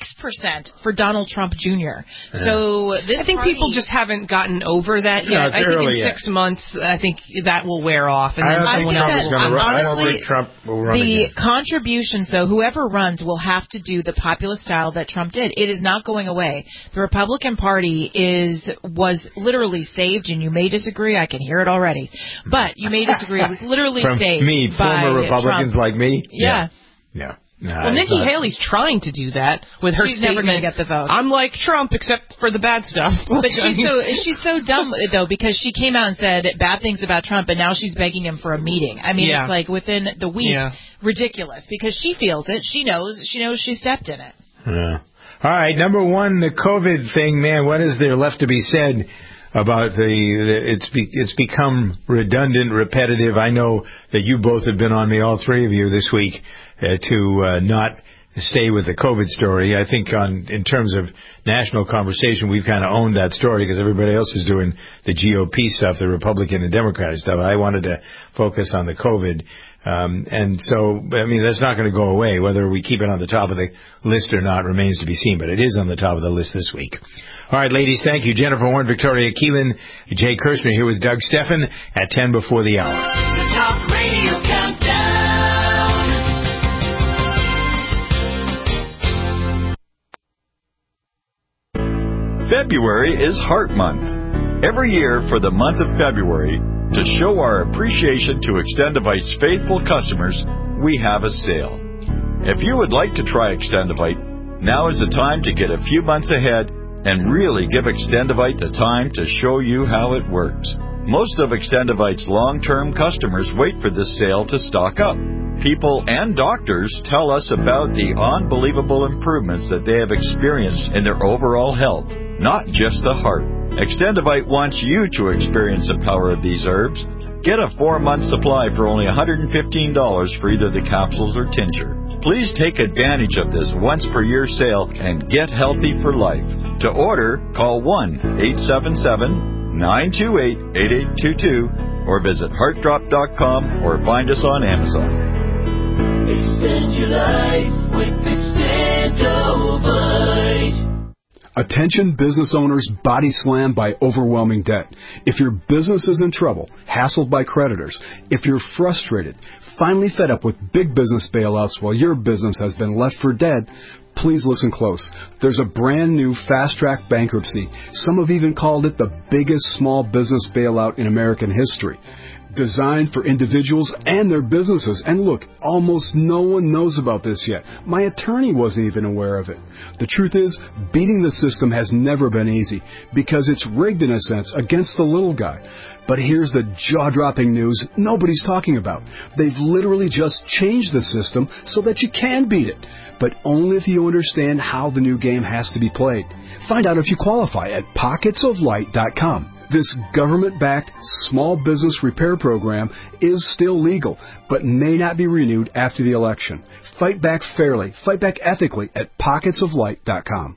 6% for Donald Trump Jr. So I think people just haven't gotten over that yet. I think in 6 months, I think that will wear off. And then someone else will run. Honestly, Trump will run the again. Contributions, though, whoever runs will have to do the populist style that Trump did. It is not going away. The Republican Party was literally saved, and you may disagree. I can hear it already. But you may disagree. It was literally saved by former Republicans Trump. like me? Yeah. Well, Nikki Haley's trying to do that with her She's statement. never going to get the vote. I'm like Trump, except for the bad stuff. But she's so dumb, though, because she came out and said bad things about Trump, and now she's begging him for a meeting. I mean, it's like within the week, ridiculous, because she feels it. She knows she stepped in it. Yeah. All right, number 1, the COVID thing, man, what is there left to be said about it's become redundant, repetitive. I know that you both have been on me, all 3 of you, this week, to not stay with the COVID story. I think in terms of national conversation, we've kind of owned that story because everybody else is doing the GOP stuff, the Republican and Democratic stuff. I wanted to focus on the COVID. And so, I mean, that's not going to go away. Whether we keep it on the top of the list or not remains to be seen, but it is on the top of the list this week. All right, ladies, thank you. Jennifer Horn, Victoria Keelan, Jay Kurtzman here with Doug Steffen at 10 before the hour. The Talk Radio Countdown. February is Heart Month. Every year for the month of February, to show our appreciation to Extendivite's faithful customers, we have a sale. If you would like to try Extendivite, now is the time to get a few months ahead and really give Extendivite the time to show you how it works. Most of Extendivite's long-term customers wait for this sale to stock up. People and doctors tell us about the unbelievable improvements that they have experienced in their overall health, not just the heart. Extendivite wants you to experience the power of these herbs. Get a 4-month supply for only $115 for either the capsules or tincture. Please take advantage of this once-per-year sale and get healthy for life. To order, call 1-877-928-8822 or visit heartdrop.com or find us on Amazon. Extend your life with Extendivite. Attention business owners body slammed by overwhelming debt. If your business is in trouble, hassled by creditors, if you're frustrated, finally fed up with big business bailouts while your business has been left for dead, please listen close. There's a brand new fast-track bankruptcy. Some have even called it the biggest small business bailout in American history. Designed for individuals and their businesses. And look, almost no one knows about this yet. My attorney wasn't even aware of it. The truth is, beating the system has never been easy because it's rigged in a sense against the little guy. But here's the jaw-dropping news nobody's talking about. They've literally just changed the system so that you can beat it. But only if you understand how the new game has to be played. Find out if you qualify at pocketsoflight.com. This government-backed small business repair program is still legal, but may not be renewed after the election. Fight back fairly, fight back ethically at pocketsoflight.com.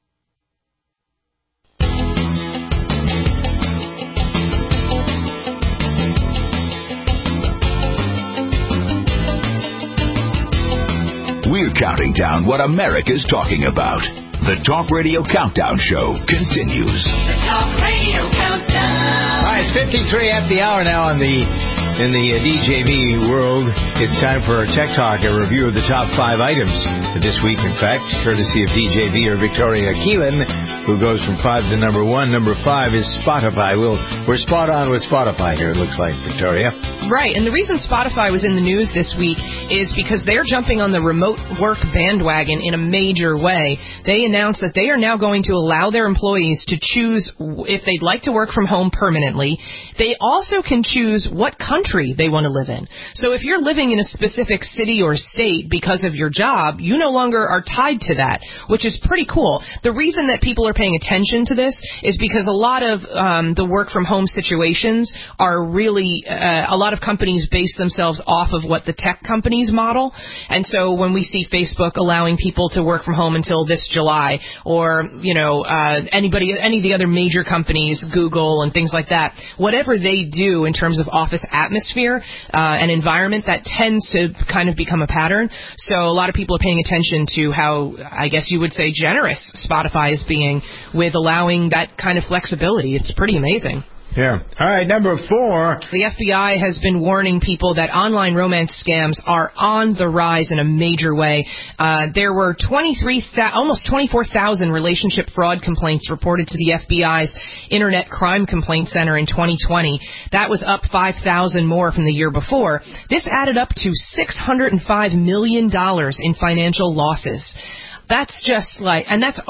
We're counting down what America's talking about. The Talk Radio Countdown Show continues. The Talk Radio Countdown. All right, it's 53 after the hour now in the DJV world. It's time for our Tech Talk, a review of the top 5 items for this week, in fact, courtesy of DJV or Victoria Keelan, who goes from 5 to number 1. Number 5 is Spotify. We're spot on with Spotify here, it looks like, Victoria. Right, and the reason Spotify was in the news this week is because they're jumping on the remote work bandwagon in a major way. They announced that they are now going to allow their employees to choose if they'd like to work from home permanently. They also can choose what country they want to live in. So if you're living in a specific city or state because of your job, you no longer are tied to that, which is pretty cool. The reason that people are paying attention to this is because a lot of the work from home situations are really, a lot of companies base themselves off of what the tech companies model. And so when we see Facebook allowing people to work from home until this July, or, any of the other major companies, Google and things like that, whatever they do in terms of office atmosphere and environment, that tends to kind of become a pattern. So a lot of people are paying attention to how, I guess you would say, generous Spotify is being with allowing that kind of flexibility. It's pretty amazing. Yeah. All right, number 4. The FBI has been warning people that online romance scams are on the rise in a major way. There were almost 24,000 relationship fraud complaints reported to the FBI's Internet Crime Complaint Center in 2020. That was up 5,000 more from the year before. This added up to $605 million in financial losses. That's just like, and that's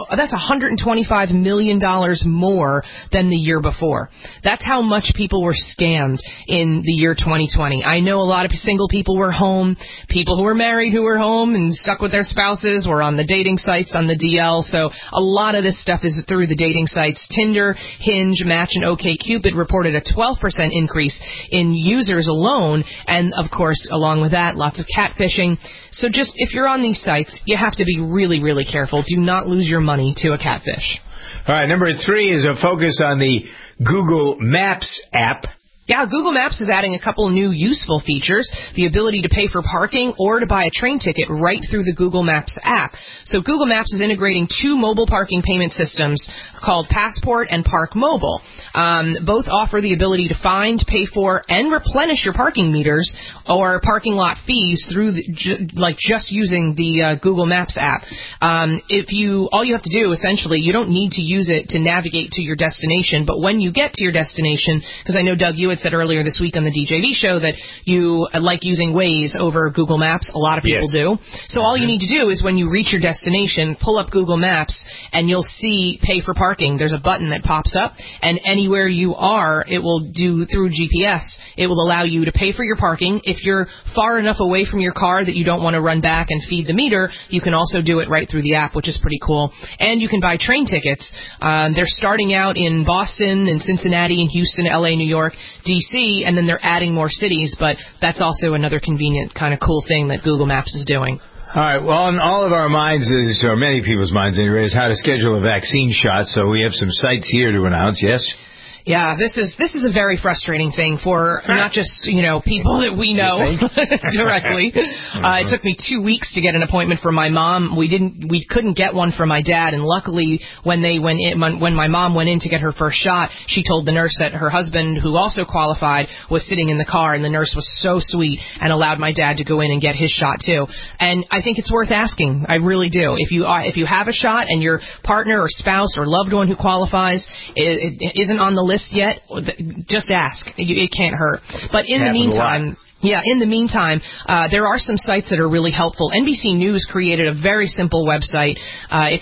$125 million more than the year before. That's how much people were scammed in the year 2020. I know a lot of single people were home, people who were married who were home and stuck with their spouses were on the dating sites on the DL. So a lot of this stuff is through the dating sites. Tinder, Hinge, Match, and OkCupid reported a 12% increase in users alone. And of course, along with that, lots of catfishing. So just if you're on these sites, you have to be really, really careful. Do not lose your money to a catfish. All right, number 3 is a focus on the Google Maps app. Yeah, Google Maps is adding a couple new useful features, the ability to pay for parking or to buy a train ticket right through the Google Maps app. So Google Maps is integrating 2 mobile parking payment systems called Passport and Park Mobile. Both offer the ability to find, pay for, and replenish your parking meters or parking lot fees through just using the Google Maps app. All you have to do, essentially, you don't need to use it to navigate to your destination, but when you get to your destination, because I know, Doug, you had said earlier this week on the DJV show that you like using Waze over Google Maps. A lot of people do. So all you need to do is when you reach your destination, pull up Google Maps, and you'll see pay for parking. There's a button that pops up, and anywhere you are, it will do through GPS. It will allow you to pay for your parking. If you're far enough away from your car that you don't want to run back and feed the meter, you can also do it right through the app, which is pretty cool. And you can buy train tickets. They're starting out in Boston and Cincinnati and Houston, LA, New York, DC, and then they're adding more cities, but that's also another convenient kind of cool thing that Google Maps is doing. All right, well, in all of our minds is, or many people's minds anyway, is how to schedule a vaccine shot, so we have some sites here to announce, yes? Yeah, this is a very frustrating thing for not just, people that we know directly. It took me 2 weeks to get an appointment for my mom. We couldn't get one for my dad, and luckily when my mom went in to get her first shot, she told the nurse that her husband, who also qualified, was sitting in the car, and the nurse was so sweet and allowed my dad to go in and get his shot too. And I think it's worth asking. I really do. If you have a shot and your partner or spouse or loved one who qualifies isn't on the list yet, just ask. It can't hurt. But in the meantime, there are some sites that are really helpful. NBC News created a very simple website. It's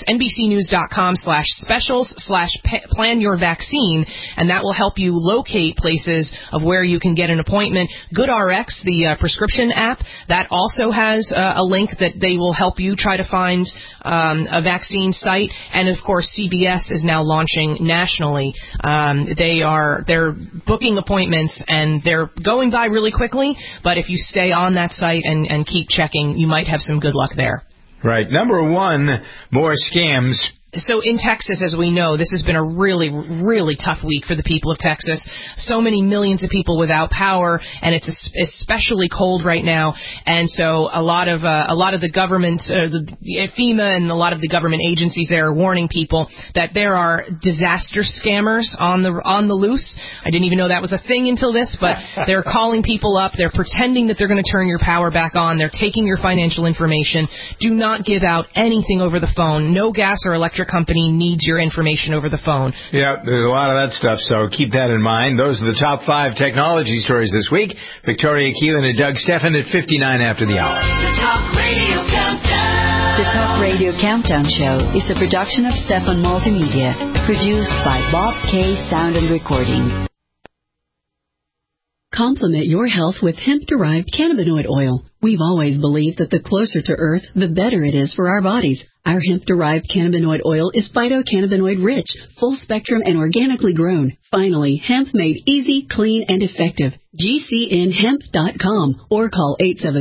NBCnews.com/specials/plan your vaccine, and that will help you locate places of where you can get an appointment. GoodRx, the prescription app, that also has a link that they will help you try to find a vaccine site. And of course, CBS is now launching nationally. They're booking appointments, and they're going by really quickly. But if you stay on that site and keep checking, you might have some good luck there. Right. Number 1, more scams. So in Texas, as we know, this has been a really, really tough week for the people of Texas. So many millions of people without power, and it's especially cold right now. And so a lot of the government, FEMA, and a lot of the government agencies there are warning people that there are disaster scammers on the loose. I didn't even know that was a thing until this, but they're calling people up. They're pretending that they're going to turn your power back on. They're taking your financial information. Do not give out anything over the phone. No gas or electric company needs your information over the phone. Yeah, there's a lot of that stuff, so keep that in mind. Those are the top 5 technology stories this week. Victoria Keelan and Doug Stephan at 59 after the hour. The Talk Radio Countdown. The Talk Radio Countdown Show is a production of Stephan Multimedia, produced by Bob K. Sound and Recording. Complement your health with hemp-derived cannabinoid oil. We've always believed that the closer to Earth, the better it is for our bodies. Our hemp-derived cannabinoid oil is phytocannabinoid-rich, full-spectrum, and organically grown. Finally, hemp made easy, clean, and effective. GCNhemp.com or call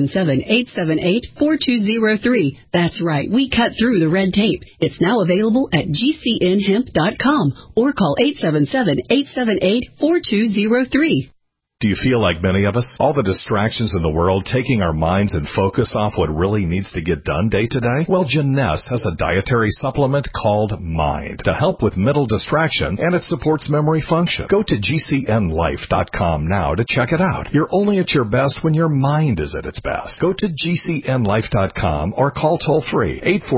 877-878-4203. That's right, we cut through the red tape. It's now available at GCNhemp.com or call 877-878-4203. Do you feel like many of us? All the distractions in the world taking our minds and focus off what really needs to get done day to day? Well, Jeunesse has a dietary supplement called Mind to help with mental distraction, and it supports memory function. Go to GCNlife.com now to check it out. You're only at your best when your mind is at its best. Go to GCNlife.com or call toll-free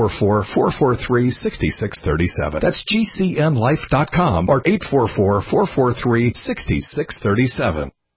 844-443-6637. That's GCNlife.com or 844-443-6637.